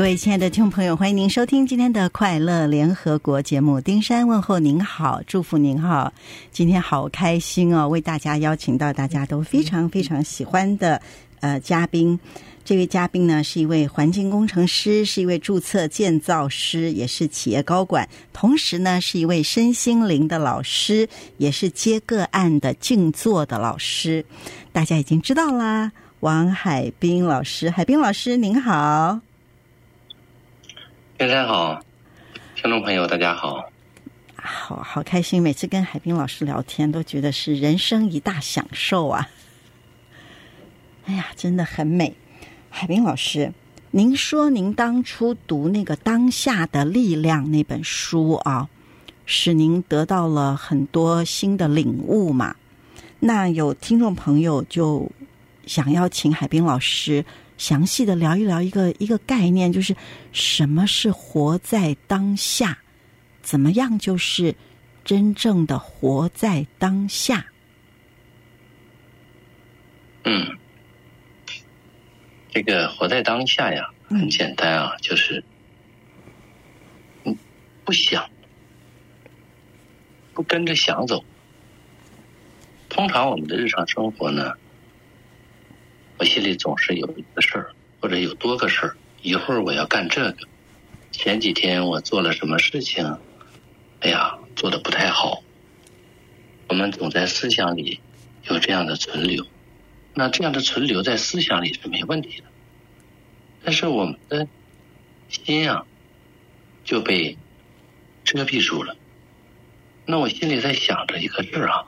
位亲爱的听众朋友，欢迎您收听今天的快乐联合国节目。丁山问候您好，祝福您好。今天好开心哦，为大家邀请到大家都非常非常喜欢的嘉宾。这位嘉宾呢是一位环境工程师，是一位注册建造师，也是企业高管，同时呢是一位身心灵的老师，也是接个案的静坐的老师。大家已经知道啦，王海滨老师。海滨老师您好。 先生好，听众朋友大家好。 好开心，每次跟海滨老师聊天都觉得是人生一大享受啊。哎呀，真的很美。海滨老师，您说您当初读那个《当下的力量》那本书啊，使您得到了很多新的领悟嘛。那有听众朋友就想要请海滨老师详细的聊一聊一个概念，就是什么是活在当下，怎么样就是真正的活在当下。 这个活在当下呀，很简单啊，就是不想，不跟着想走。通常我们的日常生活呢，我心里总是有一个事儿，或者有多个事儿，一会儿我要干这个，前几天我做了什么事情，哎呀，做得不太好。我们总在思想里有这样的存留，那这样的存留在思想里是没问题的，但是我们的心啊就被遮蔽住了。那我心里在想着一个事啊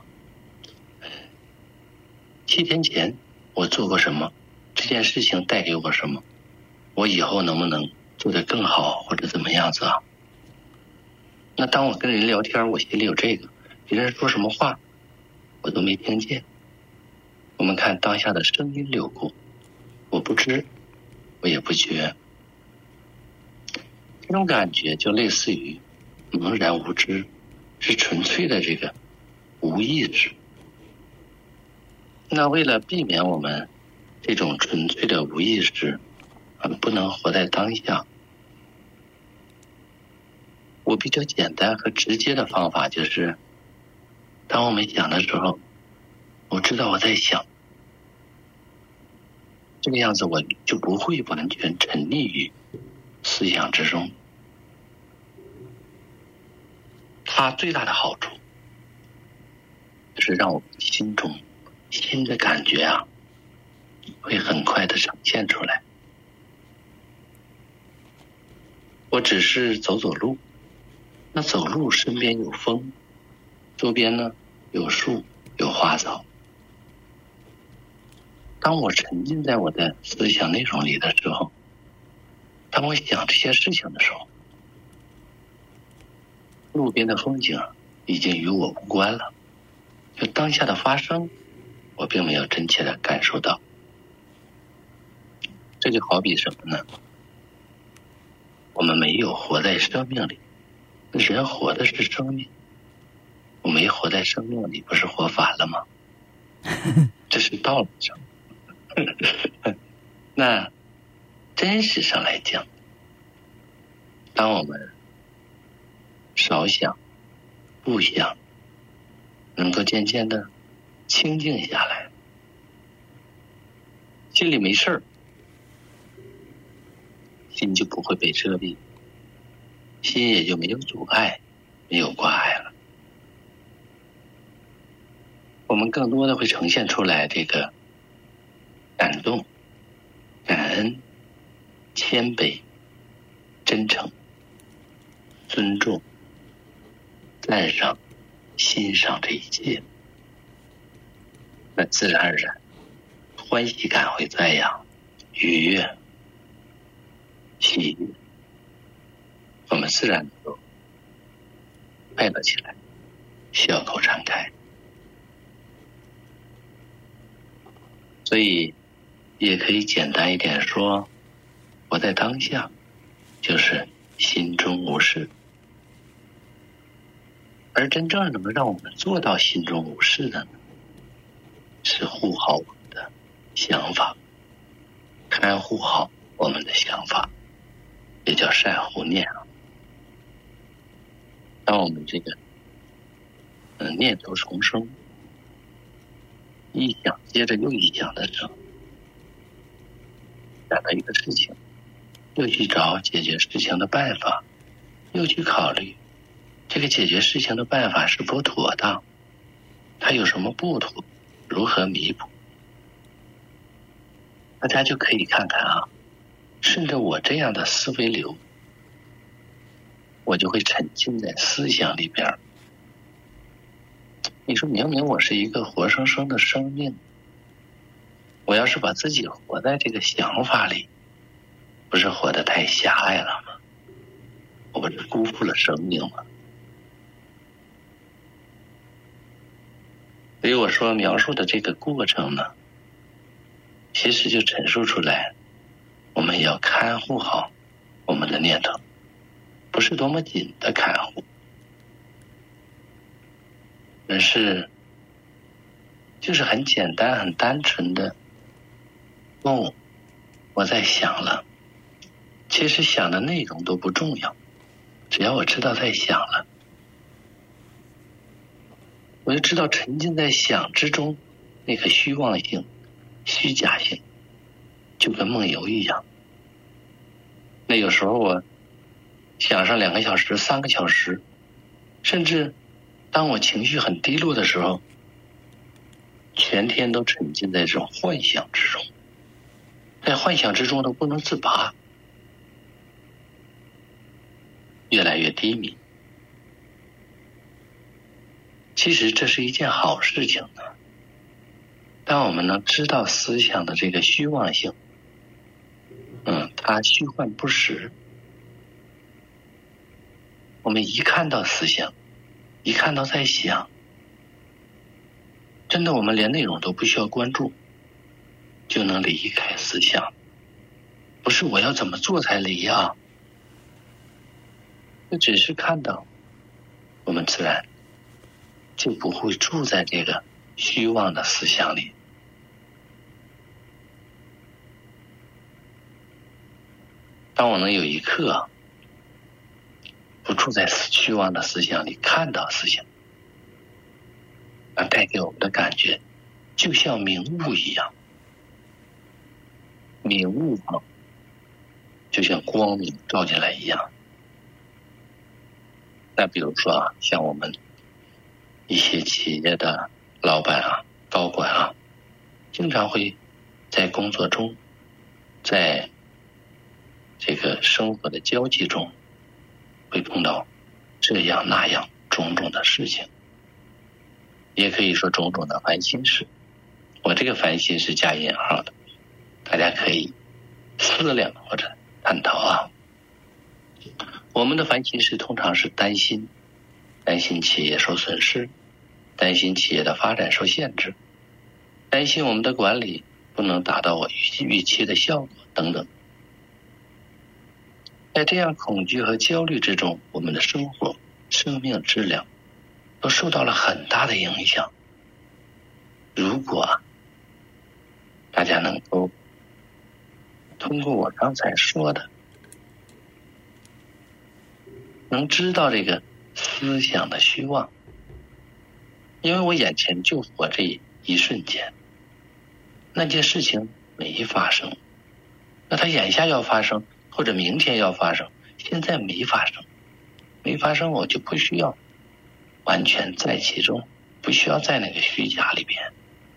，7天前我做过什么，这件事情带给我什么，我以后能不能做得更好或者怎么样子啊。那当我跟人聊天，我心里有这个，别人说什么话我都没听见。我们看当下的声音流过，我不知我也不觉，这种感觉就类似于茫然无知，是纯粹的这个无意识。那为了避免我们这种纯粹的无意识不能活在当下，我比较简单和直接的方法就是，当我们想的时候，我知道我在想，这个样子我就不会完全沉溺于思想之中。它最大的好处就是让我们心中新的感觉啊会很快的呈现出来。我只是走走路，那走路身边有风，周边呢有树有花草。当我沉浸在我的思想内容里的时候，当我想这些事情的时候，路边的风景已经与我无关了，就当下的发生我并没有真切的感受到。这就好比什么呢？我们没有活在生命里，人活的是生命，我没活在生命里，不是活反了吗？这是道理上。那真实上来讲，当我们少想不想，能够渐渐的清静下来，心里没事儿，心就不会被遮蔽，心也就没有阻碍，没有挂碍了。我们更多的会呈现出来这个感动、感恩、谦卑、真诚、尊重、赞赏、欣赏这一切，那自然而然欢喜感会在呀，愉悦、喜悦，我们自然能够快乐起来，笑口常开。所以也可以简单一点说，活在当下就是心中无事。而真正能让我们做到心中无事的呢，是护好我们的想法，看护好我们的想法， 也叫善护念啊。当我们这个念头重生，一想接着又一想的时候，想到一个事情，又去找解决事情的办法，又去考虑这个解决事情的办法是否妥当，它有什么不妥，如何弥补。大家就可以看看啊，顺着我这样的思维流，我就会沉浸在思想里边。你说明明我是一个活生生的生命，我要是把自己活在这个想法里，不是活得太狭隘了吗？我不是辜负了生命吗？所以我说描述的这个过程呢，其实就陈述出来，我们要看护好我们的念头，不是多么紧的看护，而是就是很简单很单纯的我在想了，其实想的内容都不重要，只要我知道在想了，我就知道沉浸在想之中那个虚妄性虚假性，就跟梦游一样。那有时候我想上2个小时3个小时，甚至当我情绪很低落的时候，全天都沉浸在这种幻想之中，在幻想之中都不能自拔，越来越低迷。其实这是一件好事情呢。当我们能知道思想的这个虚妄性，它虚幻不实，我们一看到思想，一看到在想，真的我们连内容都不需要关注，就能离开思想。不是我要怎么做才离啊，就只是看到，我们自然就不会住在这个虚妄的思想里。当我能有一刻不住在虚妄的思想里，看到思想，那带给我们的感觉就像明悟一样，明悟就像光明照进来一样。那比如说像我们一些企业的老板高管经常会在工作中，在这个生活的交际中，会碰到这样那样种种的事情，也可以说种种的烦心事。我这个烦心是加引号的，大家可以思量或者探讨我们的烦心事通常是担心企业受损失，担心企业的发展受限制，担心我们的管理不能达到我预期的效果等等。在这样恐惧和焦虑之中，我们的生活、生命质量都受到了很大的影响。如果大家能够通过我刚才说的，能知道这个思想的虚妄，因为我眼前就活这一瞬间，那件事情没发生，那它眼下要发生，或者明天要发生，现在没发生，我就不需要完全在其中，不需要在那个虚假里边。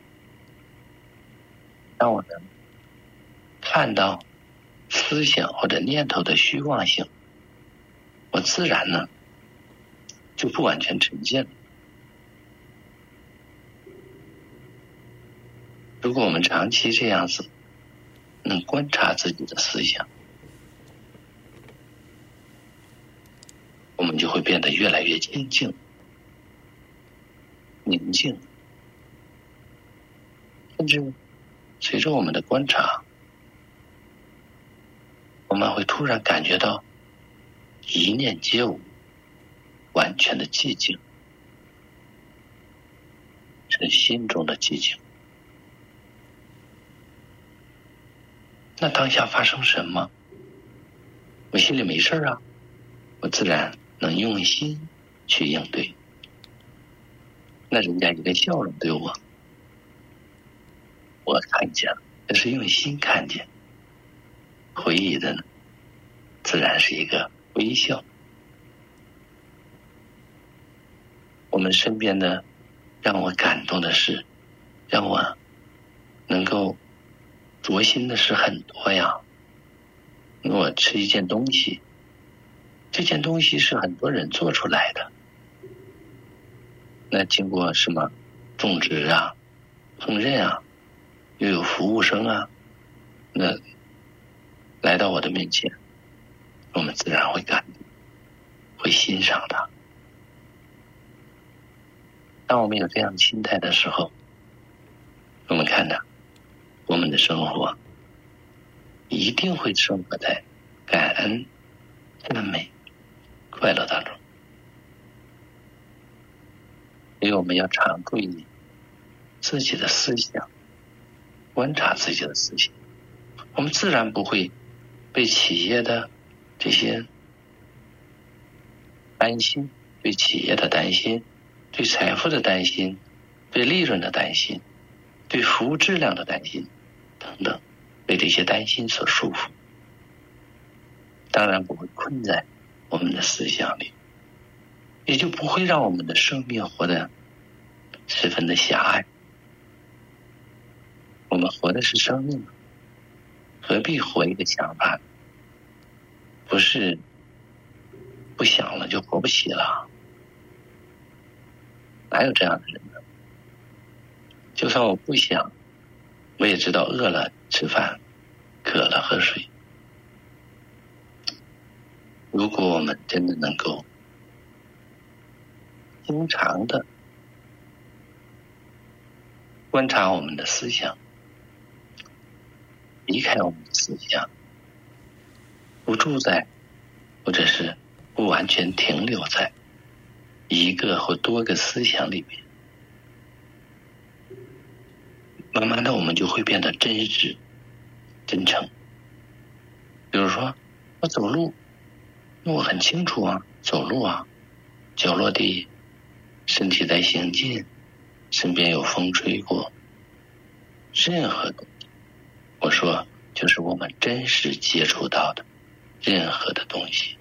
当我能看到思想或者念头的虚妄性，我自然呢就不完全沉浸了。如果我们长期这样子能观察自己的思想，我们就会变得越来越清静、宁静，甚至随着我们的观察，我们会突然感觉到一念皆无，完全的寂静，是心中的寂静。那当下发生什么， 我心里没事啊，我自然能用心去应对。那人家一个笑容对我看见了，这是用心看见。回忆的呢，自然是一个微笑。我们身边的让我感动的事，让我能够着心的事很多呀。我吃一件东西，这件东西是很多人做出来的，那经过什么种植啊、烹饪啊，又有服务生啊，那来到我的面前，我们自然会感动，会欣赏它。当我们有这样心态的时候，我们看到我们的生活一定会生活在感恩、赞美、快乐当中。所以我们要常注意自己的思想，观察自己的思想，我们自然不会被企业的这些担心，对企业的担心，对财富的担心，对利润的担心，对服务质量的担心等等，被这些担心所束缚，当然不会困在我们的思想里，也就不会让我们的生命活得十分的狭隘。我们活的是生命，何必活一个想法？不是不想了就活不起了，哪有这样的人呢？就算我不想，我也知道饿了吃饭，渴了喝水。如果我们真的能够经常的观察我们的思想，离开我们的思想，不住在或者是不完全停留在一个或多个思想里面，慢慢的我们就会变得真实、真诚。比如说我走路，我很清楚啊，走路啊，脚落地，身体在行进，身边有风吹过，任何东西，我说就是我们真实接触到的任何的东西。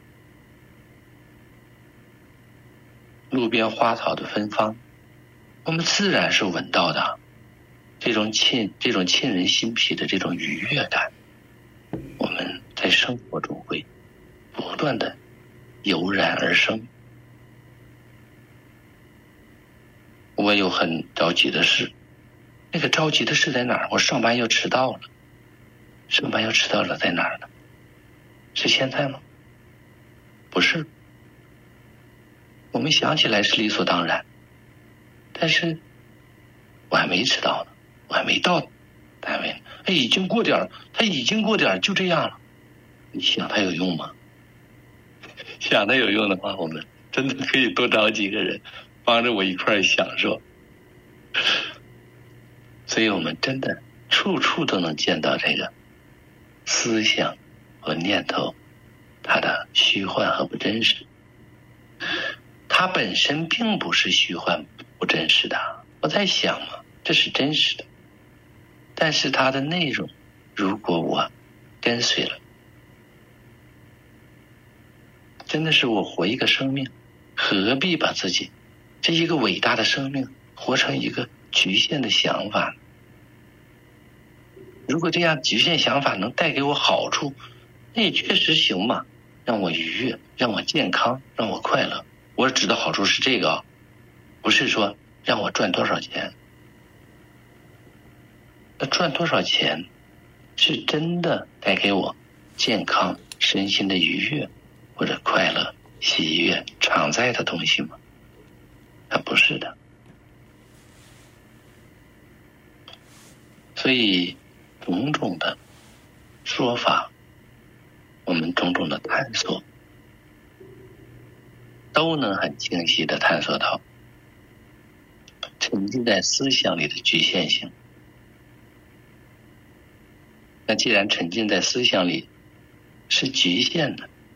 路边花草的芬芳，我们自然是闻到的，这种沁人心脾的这种愉悦感，我们在生活中会不断的油然而生。我有很着急的事，那个着急的事在哪儿？我上班要迟到了，在哪儿呢？是现在吗？不是。我们想起来是理所当然，但是我还没迟到呢，我还没到单位呢，他已经过点了，就这样了。你想他有用吗？想他有用的话，我们真的可以多找几个人帮着我一块享受。所以我们真的处处都能见到这个思想和念头它的虚幻和不真实。它本身并不是虚幻不真实的，我在想嘛，这是真实的，但是它的内容如果我跟随了，真的是我活一个生命，何必把自己这一个伟大的生命活成一个局限的想法呢？如果这样局限想法能带给我好处，那也确实行嘛，让我愉悦，让我健康，让我快乐。我指的好处是这个，不是说让我赚多少钱。那赚多少钱是真的带给我健康、身心的愉悦或者快乐、喜悦、常在的东西吗？它不是的。所以种种的说法，我们种种的探索，都能很清晰地探索到沉浸在思想里的局限性。那既然沉浸在思想里是局限的，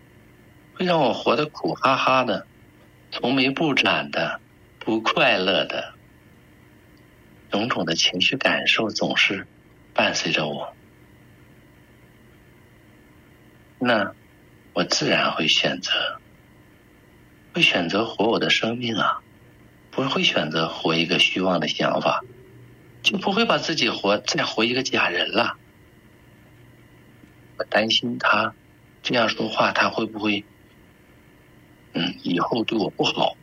会让我活得苦哈哈的，愁眉不展的，不快乐的，种种的情绪感受总是伴随着我。那我自然会选择活我的生命啊，不会选择活一个虚妄的想法，就不会把自己再活一个假人了。我担心他这样说话，他会不会以后对我不好。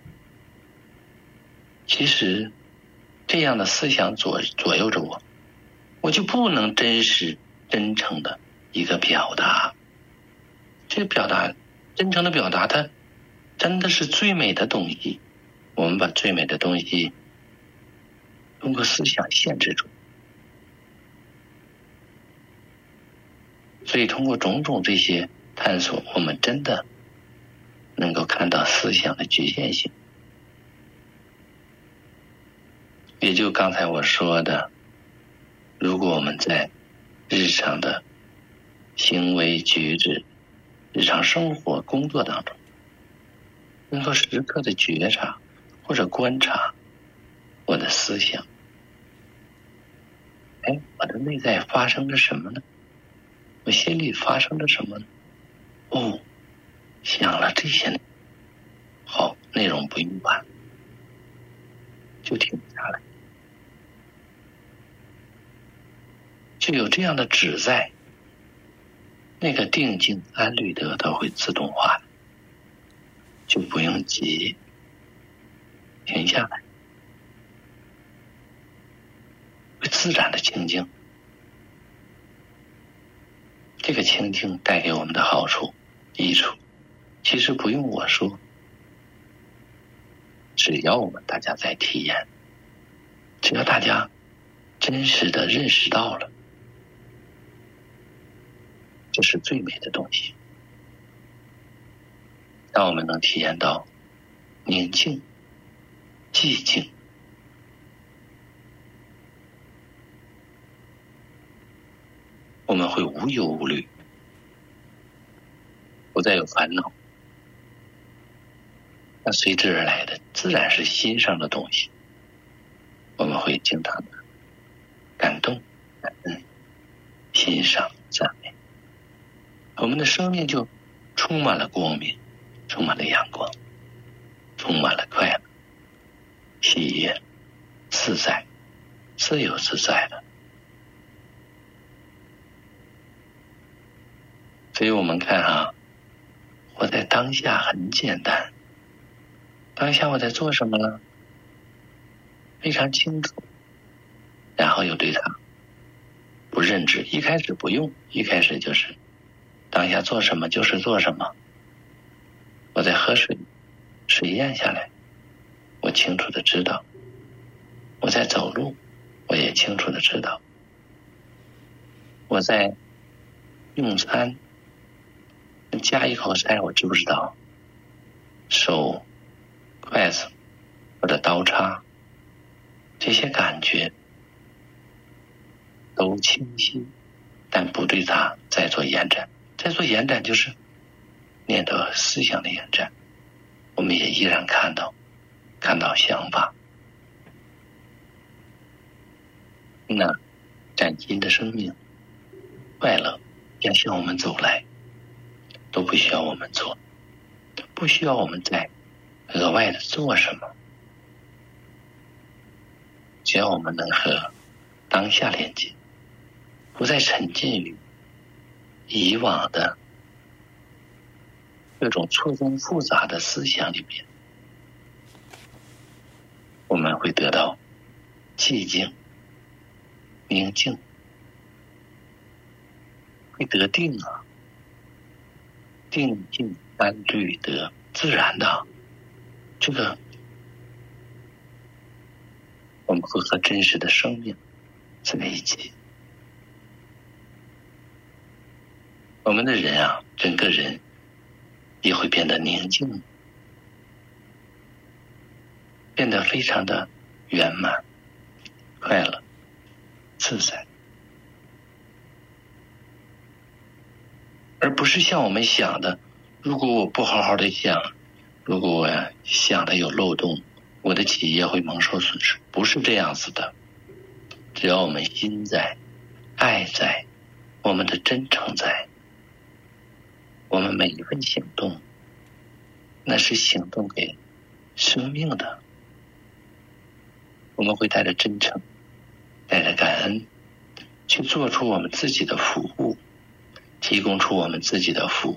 其实这样的思想左右着我，我就不能真实真诚的一个表达。这个真诚的表达，它真的是最美的东西。我们把最美的东西通过思想限制住，所以通过种种这些探索，我们真的能够看到思想的局限性。也就刚才我说的，如果我们在日常的行为举止、日常生活工作当中能够时刻的觉察或者观察我的思想，我的内在发生了什么呢？我心里发生了什么呢？想了这些，好，内容不用管，就停下来，就有这样的旨在，那个定静安律得它会自动化，就不用急，停下来，会自然的清静。这个清静带给我们的好处、益处，其实不用我说，只要我们大家在体验，只要大家真实的认识到了，这是最美的东西。让我们能体验到宁静、寂静，我们会无忧无虑，不再有烦恼。那随之而来的自然是心上的东西，我们会经常的感动、感恩、欣赏、赞美，我们的生命就充满了光明，充满了阳光，充满了快乐、喜悦、自在、自由自在的。所以我们看活在当下很简单，当下我在做什么呢？非常清楚，然后又对它不认知，一开始不用，一开始就是当下做什么就是做什么。我在喝水，水咽下来，我清楚的知道；我在走路，我也清楚的知道；我在用餐，夹一口菜，我知不知道？手、筷子或者刀叉，这些感觉都清晰，但不对它再做延展。再做延展就是念头思想的延展，我们也依然看到想法。那崭新的生命、快乐要向我们走来，都不需要我们做，不需要我们再额外的做什么，只要我们能和当下连接，不再沉浸于以往的各种错综复杂的思想里面，我们会得到寂静、宁静，会得定定静安律得，自然的，这个我们会和真实的生命在一起。我们的人整个人也会变得宁静，变得非常的圆满、快乐、自在，而不是像我们想的如果我不好好的想，如果我想的有漏洞，我的企业会蒙受损失。不是这样子的，只要我们心在，爱在，我们的真诚在，我们每一份行动，那是行动给生命的。我们会带着真诚，带着感恩，去做出我们自己的服务，提供出我们自己的服务。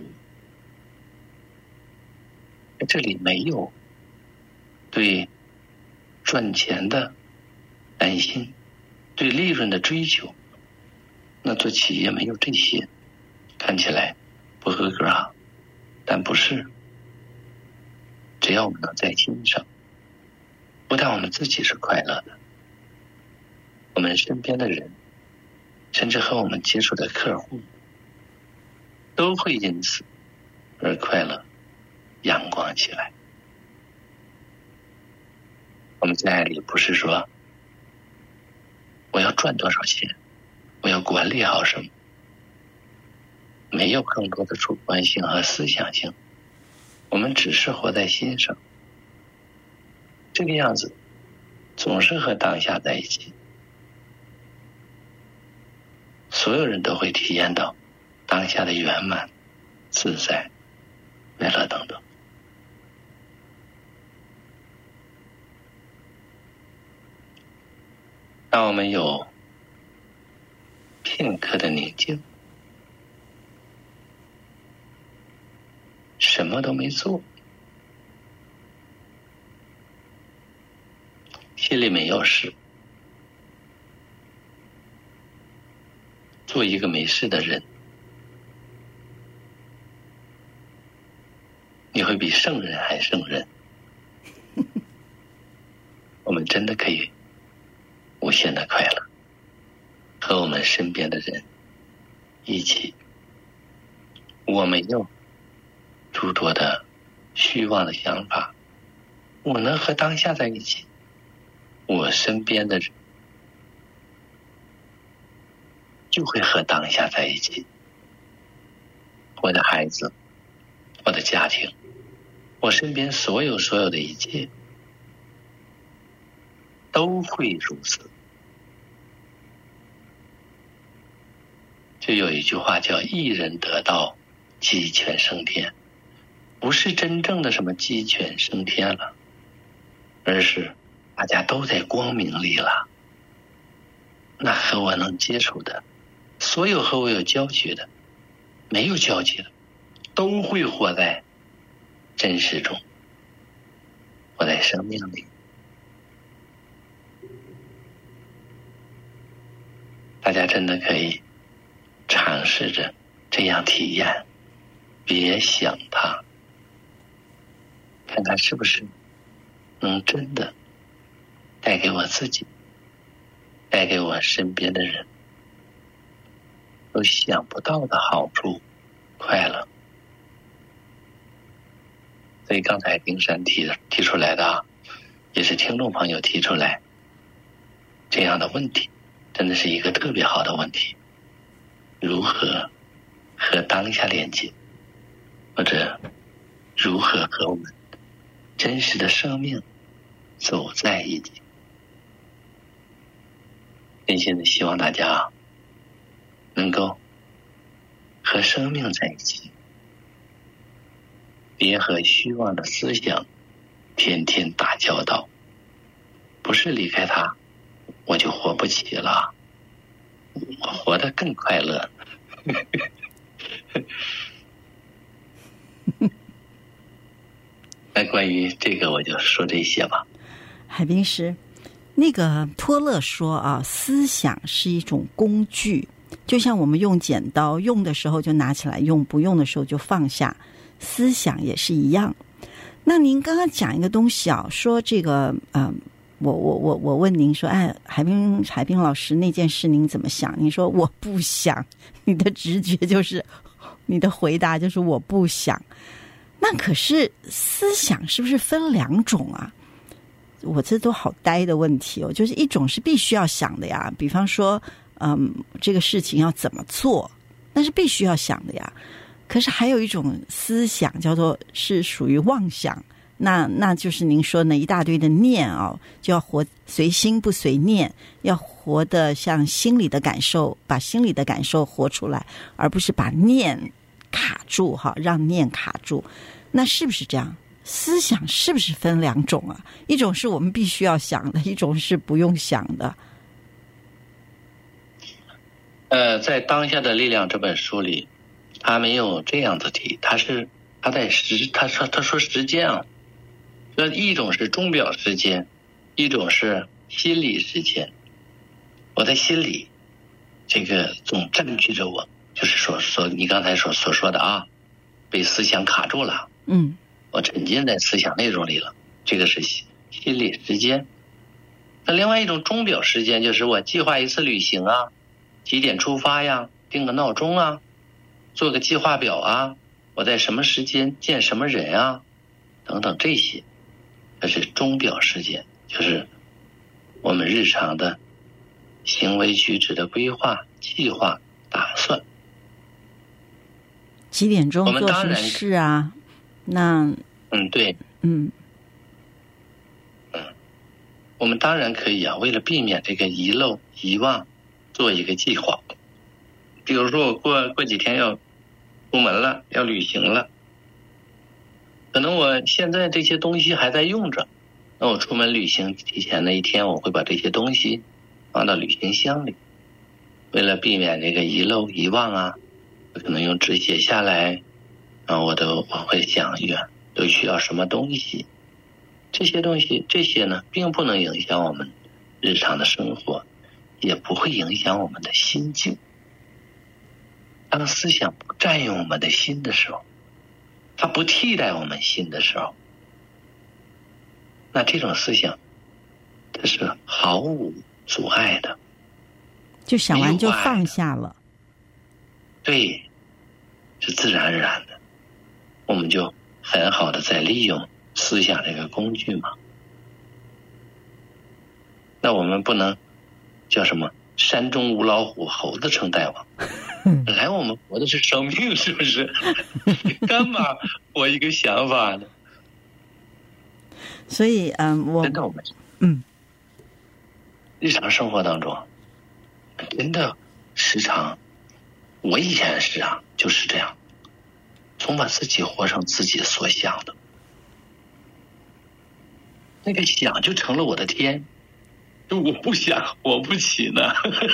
这里没有对赚钱的担心，对利润的追求。那做企业没有这些，看起来不合格啊，但不是。只要我们能在心上，不但我们自己是快乐的，我们身边的人，甚至和我们接触的客户，都会因此而快乐阳光起来。我们在爱里不是说我要赚多少钱，我要管理好什么，没有更多的主观性和思想性，我们只是活在心上。这个样子总是和当下在一起，所有人都会体验到当下的圆满、自在、快乐等等。当我们有片刻的宁静，什么都没做，心里没有事，做一个没事的人，你会比圣人还圣人。我们真的可以无限的快乐，和我们身边的人一起。我没有诸多的虚妄的想法，我能和当下在一起，我身边的人就会和当下在一起。我的孩子，我的家庭，我身边所有的一切都会如此。就有一句话叫一人得道，鸡犬升天，不是真正的什么鸡犬升天了，而是大家都在光明里了。那和我能接触的，所有和我有交集的，没有交集的，都会活在真实中，活在生命里。大家真的可以尝试着这样体验，别想它，看看是不是能真的带给我自己，带给我身边的人都想不到的好处、快乐。所以刚才冰山提出来的也是听众朋友提出来这样的问题，真的是一个特别好的问题。如何和当下连接，或者如何和我们真实的生命走在一起。真心的希望大家能够和生命在一起，别和虚妄的思想天天打交道。不是离开它我就活不起了，我活得更快乐。那关于这个我就说这些吧。 海滨师，那个托勒说思想是一种工具，就像我们用剪刀，用的时候就拿起来用，不用的时候就放下，思想也是一样。那您刚刚讲一个东西说这个我问您说，海滨老师那件事您怎么想？您说我不想，你的直觉就是你的回答就是我不想。那可是思想是不是分两种啊？我这都好呆的问题就是一种是必须要想的呀，比方说这个事情要怎么做，那是必须要想的呀。 可是还有一种思想叫做是属于妄想，那就是您说那一大堆的念啊，就要活随心不随念，要活得像心里的感受，把心里的感受活出来，而不是把念卡住哈，让念卡住。那是不是这样？思想是不是分两种啊？一种是我们必须要想的，一种是不用想的。 在《当下的力量》这本书里，他没有这样子提，他说时间啊，说一种是钟表时间，一种是心理时间。我在心里，这个总占据着我，就是说你刚才所说的啊，被思想卡住了，我沉浸在思想内容里了，这个是心理时间。那另外一种钟表时间，就是我计划一次旅行啊，几点出发呀，定个闹钟啊，做个计划表啊，我在什么时间见什么人啊，等等这些，这是钟表时间，就是我们日常的行为举止的规划、计划、打算。 几点钟做什么事啊？那对，我们当然可以啊，为了避免这个遗漏、遗忘，做一个计划。比如说我过几天要出门了，要旅行了，可能我现在这些东西还在用着，那我出门旅行提前的一天，我会把这些东西放到旅行箱里。为了避免这个遗漏、遗忘啊，我可能用纸写下来，然后我会想都需要什么东西。这些呢，并不能影响我们日常的生活，也不会影响我们的心境。当思想不占用我们的心的时候，它不替代我们心的时候，那这种思想它是毫无阻碍的， 就想完就放下了。 对，是自然而然的，我们就很好的在利用思想这个工具嘛。那我们不能叫什么山中无老虎，猴子称大王。本来我们活的是生命，是不是？干嘛活一个想法呢？ 所以真的我们日常生活当中真的时常，我以前是啊，就是这样，总把自己活成自己所想的，那个想就成了我的天，就我不想活不起呢。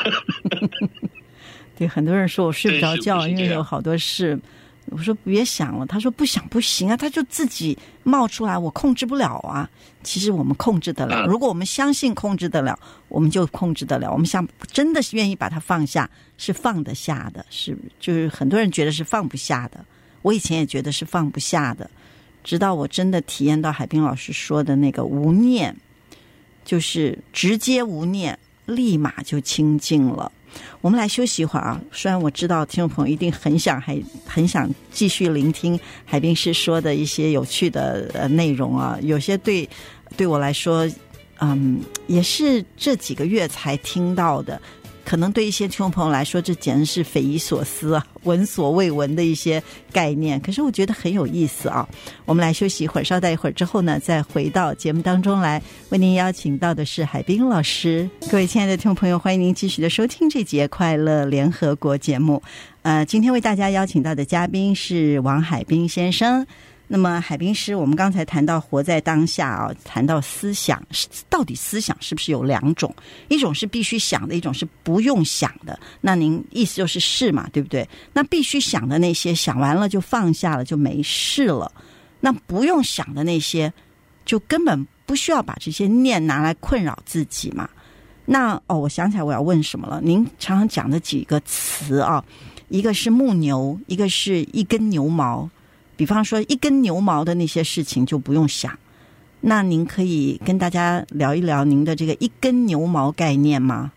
对，很多人说我睡不着觉，因为有好多事。我说别想了，他说不想不行啊，他就自己冒出来，我控制不了啊。其实我们控制得了，如果我们相信控制得了，我们就控制得了。我们想真的是愿意把它放下，是放得下的，就是很多人觉得是放不下的。我以前也觉得是放不下的，直到我真的体验到海滨老师说的那个无念，就是直接无念，立马就清净了。我们来休息一会儿啊！虽然我知道听众朋友一定很想继续聆听海滨师说的一些有趣的内容啊，有些对我来说，也是这几个月才听到的。可能对一些听众朋友来说，这简直是匪夷所思啊，闻所未闻的一些概念。可是我觉得很有意思啊。我们来休息一会儿，稍待一会儿之后呢，再回到节目当中来，为您邀请到的是海滨老师。各位亲爱的听众朋友，欢迎您继续的收听这节快乐联合国节目。今天为大家邀请到的嘉宾是王海滨先生。那么海滨师，我们刚才谈到活在当下啊，谈到思想，到底思想是不是有两种？一种是必须想的，一种是不用想的。那您意思就是是嘛，对不对？那必须想的那些，想完了就放下了，就没事了。那不用想的那些，就根本不需要把这些念拿来困扰自己嘛。那我想起来我要问什么了。您常常讲的几个词啊，一个是木牛，一个是一根牛毛。比方说一根牛毛的那些事情就不用想，那您可以跟大家聊一聊您的这个一根牛毛概念吗？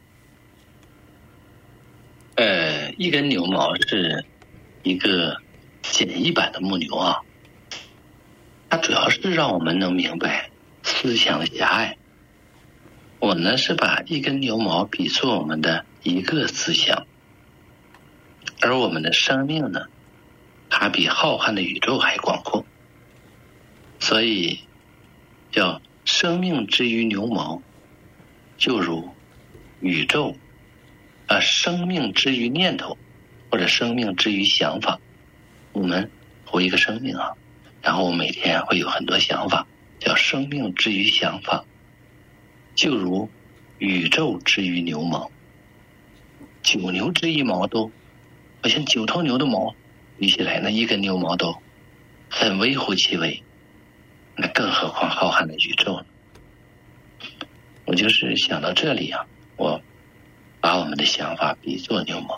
一根牛毛是一个简易版的木牛啊，它主要是让我们能明白思想狭隘。我呢是把一根牛毛比作我们的一个思想，而我们的生命呢它比浩瀚的宇宙还广阔。所以叫生命之于牛毛，就如宇宙生命之于念头，或者生命之于想法。我们活一个生命啊，然后我每天会有很多想法，叫生命之于想法，就如宇宙之于牛毛。9牛之一毛都好像9头牛的毛比起来，那一根牛毛都很微乎其微，那更何况浩瀚的宇宙呢？我就是想到这里啊，我把我们的想法比作牛毛。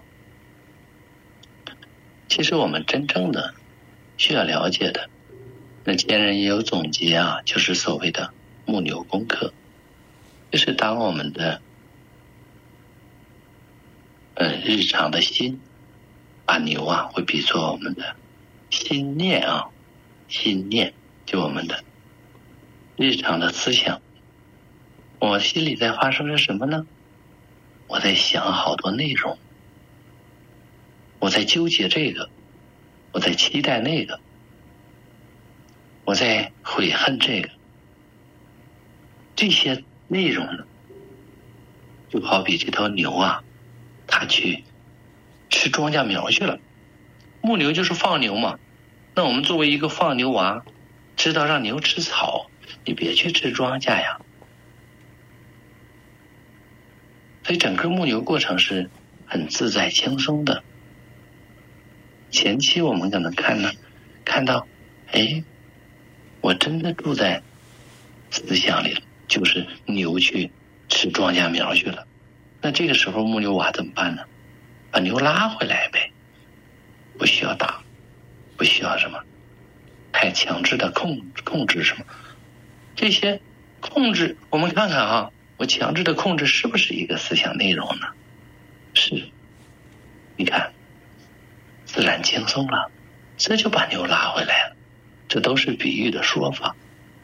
其实我们真正的需要了解的，那前人也有总结啊，就是所谓的木牛功课。就是当我们的日常的心，把牛啊会比作我们的心念啊，心念就我们的日常的思想。我心里在发生着什么呢？我在想好多内容，我在纠结这个，我在期待那个，我在悔恨这个。这些内容呢，就好比这头牛啊，它去吃庄稼苗去了。牧牛就是放牛嘛，那我们作为一个放牛娃，知道让牛吃草，你别去吃庄稼呀。所以整个牧牛过程是很自在轻松的。前期我们可能看到我真的住在思想里了，就是牛去吃庄稼苗去了。那这个时候牧牛娃怎么办呢？把牛拉回来呗，不需要打，不需要什么太强制的控制什么。这些控制我们看看啊，我强制的控制是不是一个思想内容呢？是。你看自然轻松了，这就把牛拉回来了。这都是比喻的说法。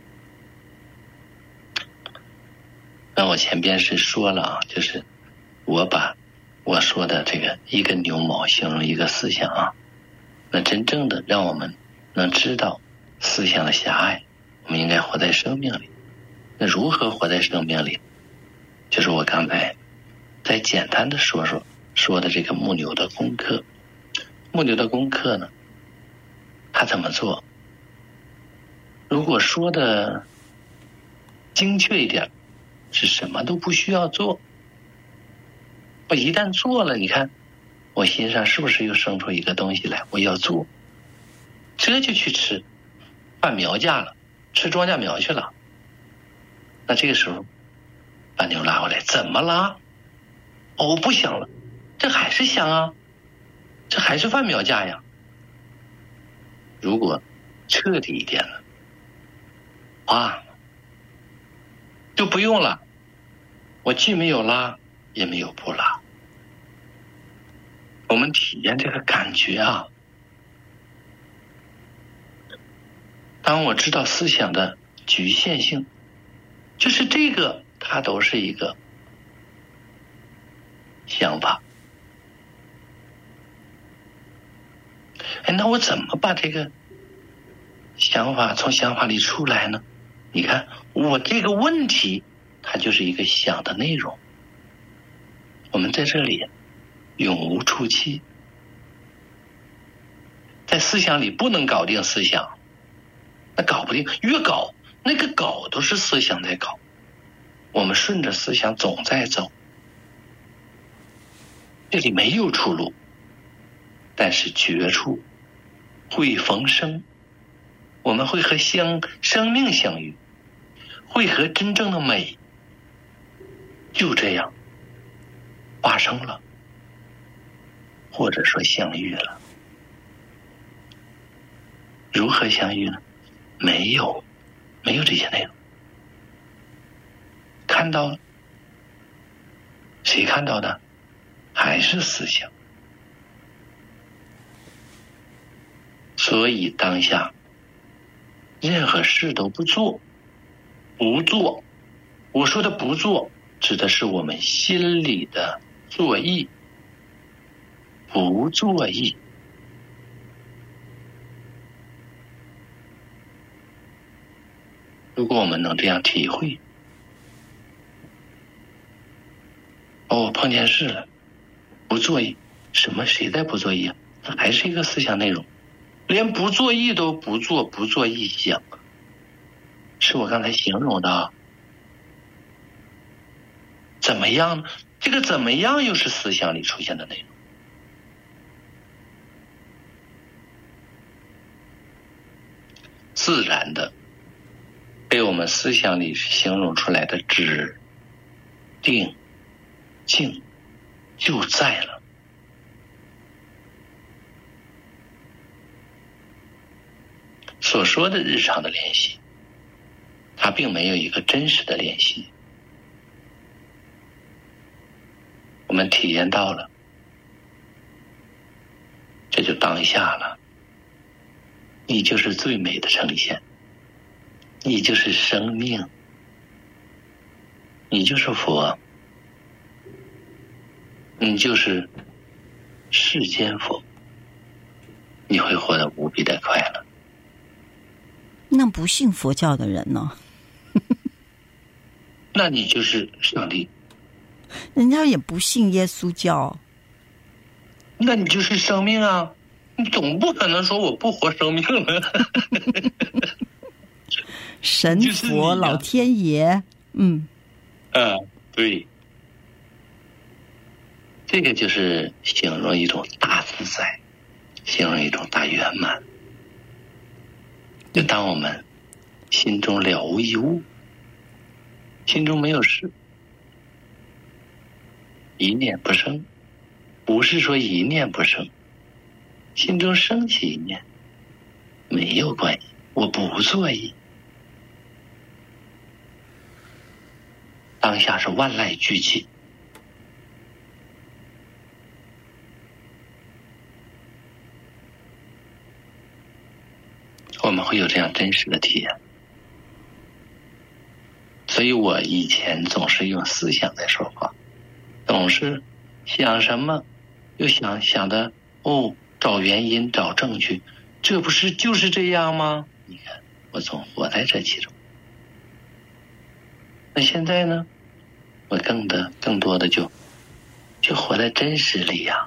那我前边是说了啊，就是我把我说的这个一根牛毛形容一个思想啊，那真正的让我们能知道思想的狭隘，我们应该活在生命里。那如何活在生命里？就是我刚才再简单的说的这个牧牛的功课。牧牛的功课呢，他怎么做？如果说的精确一点，是什么都不需要做。我一旦做了，你看我心上是不是又生出一个东西来，我要做，这就去吃放苗架了，吃庄稼苗去了。那这个时候把牛拉回来，怎么拉？我不想了，这还是想啊，这还是放苗架呀。如果彻底一点了就不用了，我既没有拉也没有不拉。我们体验这个感觉啊，当我知道思想的局限性，就是这个它都是一个想法。那我怎么把这个想法从想法里出来呢？你看我这个问题它就是一个想的内容。我们在这里永无出期，在思想里不能搞定思想，那搞不定，越搞那个搞都是思想在搞，我们顺着思想总在走，这里没有出路。但是绝处会逢生，我们会和生命相遇，会和真正的美就这样发生了，或者说相遇了。如何相遇呢？没有这些内容。看到了，谁看到的？还是思想。所以当下任何事都不做，我说的不做指的是我们心里的作意，不作意。 如果我们能这样体会，我碰见事了，不作意，什么谁在不作意啊？还是一个思想内容，连不作意都不做，不作意想，是我刚才形容的。怎么样呢？这个怎么样又是思想里出现的内容。自然的被我们思想里形容出来的止、定、静就在了。所说的日常的练习，它并没有一个真实的练习。我们体验到了，这就当下了。你就是最美的呈现，你就是生命，你就是佛，你就是世间佛，你会活得无比的快乐。 那不信佛教的人呢？ 那你就是上帝。 人家也不信耶稣教。 那你就是生命啊！你总不可能说我不活生命了。 神佛老天爷， 对，这个就是形容一种大自在，形容一种大圆满。就当我们心中了无一物，心中没有事，一念不生，不是说一念不生，心中升起一念没有关系，我不作意。当下是万籁俱寂，我们会有这样真实的体验。所以我以前总是用思想在说话，总是想什么又想的找原因找证据，这不是就是这样吗？你看我总活在这其中。那现在呢，我更多的就活在真实里呀。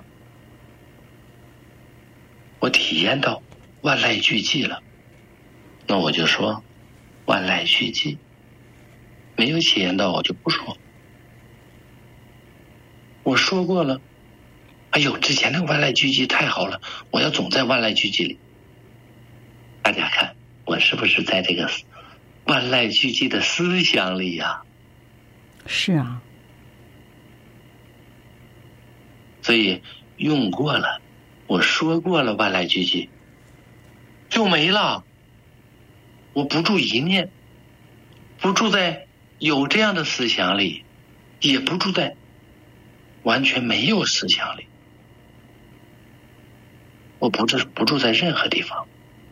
我体验到万籁俱寂了，那我就说万籁俱寂。没有体验到我就不说。我说过了，哎呦，之前那个万籁俱寂太好了，我要总在万籁俱寂里。大家看我是不是在这个万籁俱寂的思想里呀？ 是啊。 所以用过了，我说过了万籁俱寂就没了。我不住一念，不住在有这样的思想里，也不住在完全没有思想里。我不住在任何地方，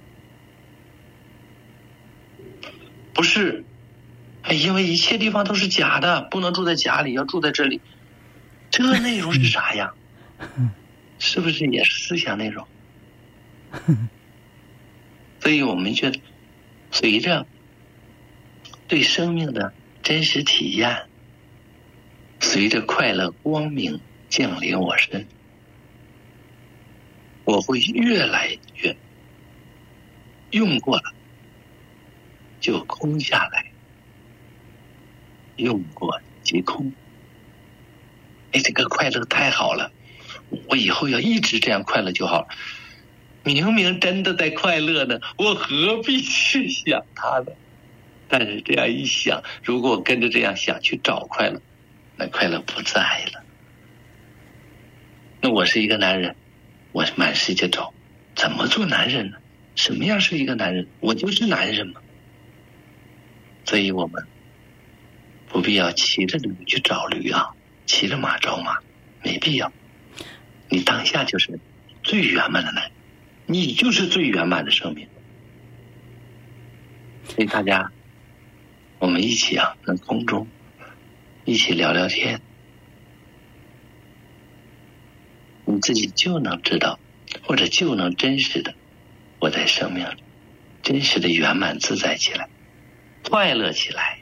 不是因为一切地方都是假的，不能住在家里，要住在这里。这个内容是啥呀？是不是也是思想内容？所以我们觉得随着对生命的真实体验，随着快乐光明降临我身，我会越来越用过了就空下来，用过即空。这个快乐太好了，我以后要一直这样快乐就好了。明明真的在快乐呢，我何必去想它呢？但是这样一想，如果我跟着这样想去找快乐，那快乐不在了。那我是一个男人，我满世界找，怎么做男人呢？什么样是一个男人？我就是男人嘛。所以我们不必要骑着驴去找驴啊，骑着马找马，没必要。你当下就是最圆满的男人，你就是最圆满的生命。所以大家我们一起在空中一起聊聊天，你自己就能知道，或者就能真实的活在生命里，真实的圆满自在起来。 快乐起来。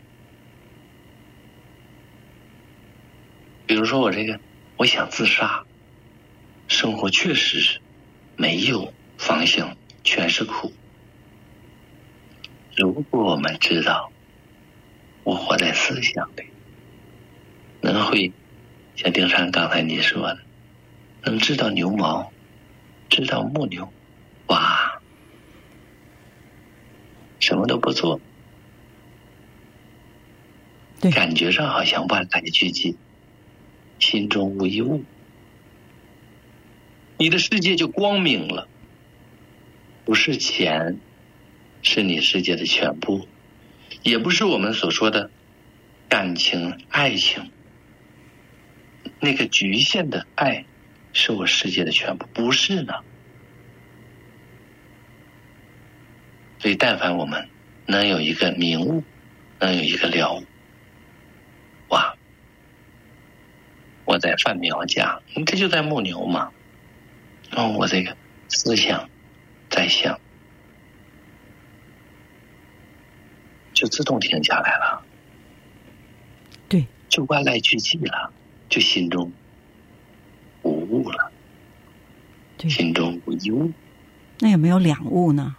比如说我想自杀，生活确实是没有方向，全是苦。如果我们知道我活在思想里，能会像丁山刚才你说的，能知道牛毛，知道木牛，哇，什么都不做， 对， 感觉上好像万籁俱寂，心中无一物，你的世界就光明了。不是钱是你世界的全部，也不是我们所说的感情爱情，那个局限的爱是我世界的全部，不是呢。所以但凡我们能有一个明悟，能有一个了悟，哇，我在范苗家，这就在木牛嘛。我这个思想在想，就自动停下来了， 对， 就万籁俱寂了，就心中无物了， 对， 心中无一物。 那有没有两物呢？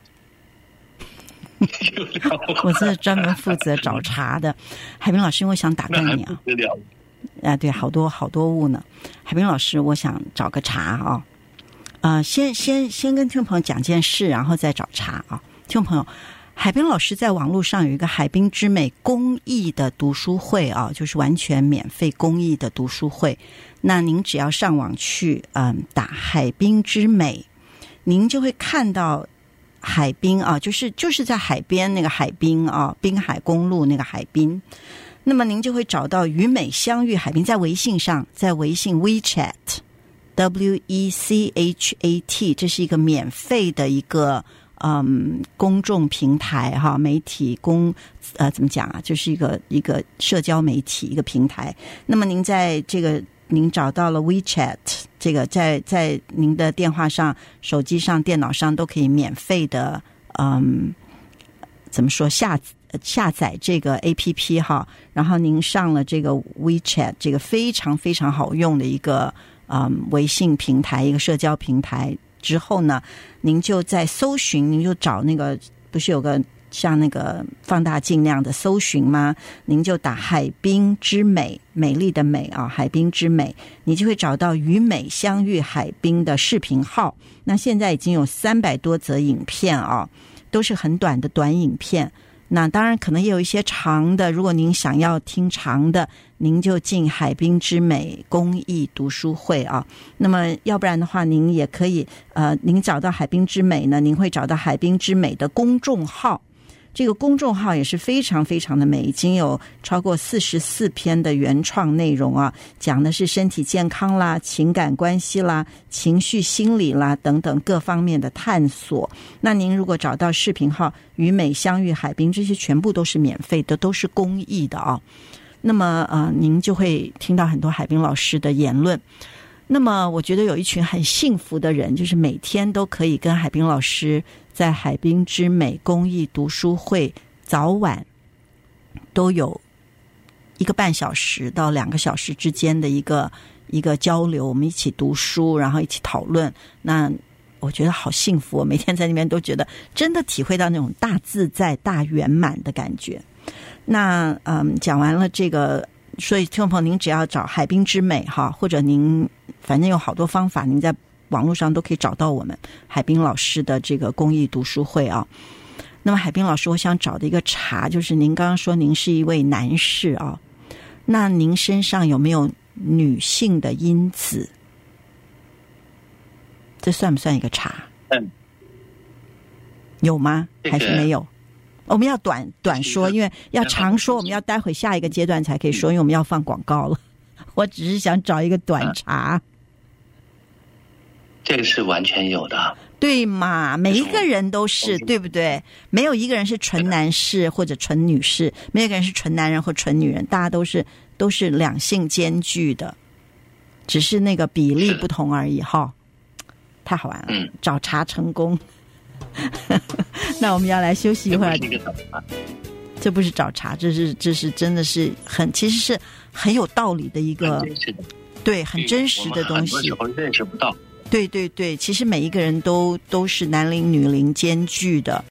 我是专门负责找茬的，海平老师，我想打断你啊，对，好多物呢。海平老师，我想找个茬啊，先跟听众朋友讲件事，然后再找茬啊。听众朋友，海平老师在网络上有一个海滨之美公益的读书会啊，就是完全免费公益的读书会。那您只要上网去打海滨之美，您就会看到海滨啊，就是在海边那个海滨啊，滨海公路那个海滨。那么您就会找到与美相遇海滨，在微信上，在微信 WeChat WECHAT， 这是一个免费的一个公众平台哈，媒体怎么讲啊？就是一个社交媒体一个平台。那么您在这个您找到了 WeChat， 这个在您的电话上、手机上、电脑上都可以免费的怎么说下载这个 APP 哈，然后您上了这个 WeChat 这个非常非常好用的一个微信平台，一个社交平台之后呢，您就在搜寻，您就找那个不是有个像那个放大镜那样的搜寻吗？您就打海滨之美，美丽的美啊，海滨之美，你就会找到与美相遇海滨的视频号。那现在已经有300多则影片啊，都是很短的短影片。那当然可能也有一些长的，如果您想要听长的，您就进海滨之美公益读书会啊。那么要不然的话，您也可以您找到海滨之美呢，您会找到海滨之美的公众号。这个公众号也是非常非常的美，已经有超过44篇的原创内容啊，讲的是身体健康啦、情感关系啦、情绪心理啦等等各方面的探索。那您如果找到视频号与美相遇海滨，这些全部都是免费的，都是公益的啊。那么您就会听到很多海滨老师的言论。那么我觉得有一群很幸福的人，就是每天都可以跟海滨老师在海滨之美公益读书会早晚都有1个半小时到2个小时之间的一个交流，我们一起读书，然后一起讨论。那我觉得好幸福，我每天在那边都觉得真的体会到那种大自在大圆满的感觉。那讲完了这个，所以听众朋友您只要找海滨之美哈，或者您反正有好多方法，您在网络上都可以找到我们海滨老师的这个公益读书会啊。那么海滨老师，我想找的一个茬，就是您刚刚说您是一位男士啊，那您身上有没有女性的因子？这算不算一个茬？有吗？还是没有？我们要短说，因为要长说，我们要待会下一个阶段才可以说，因为我们要放广告了。我只是想找一个短茬。 这个是完全有的， 对嘛？每一个人都是，对不对？没有一个人是纯男士或者纯女士，没有一个人是纯男人或纯女人，大家都是两性兼具的，只是那个比例不同而已哈。太好玩了，找茬成功。那我们要来休息一会儿。 这不是找茬，这是真的是其实是很有道理的一个，对，很真实的东西。 很多时候认识不到。 对对对，其实每一个人都是男龄女龄兼具的。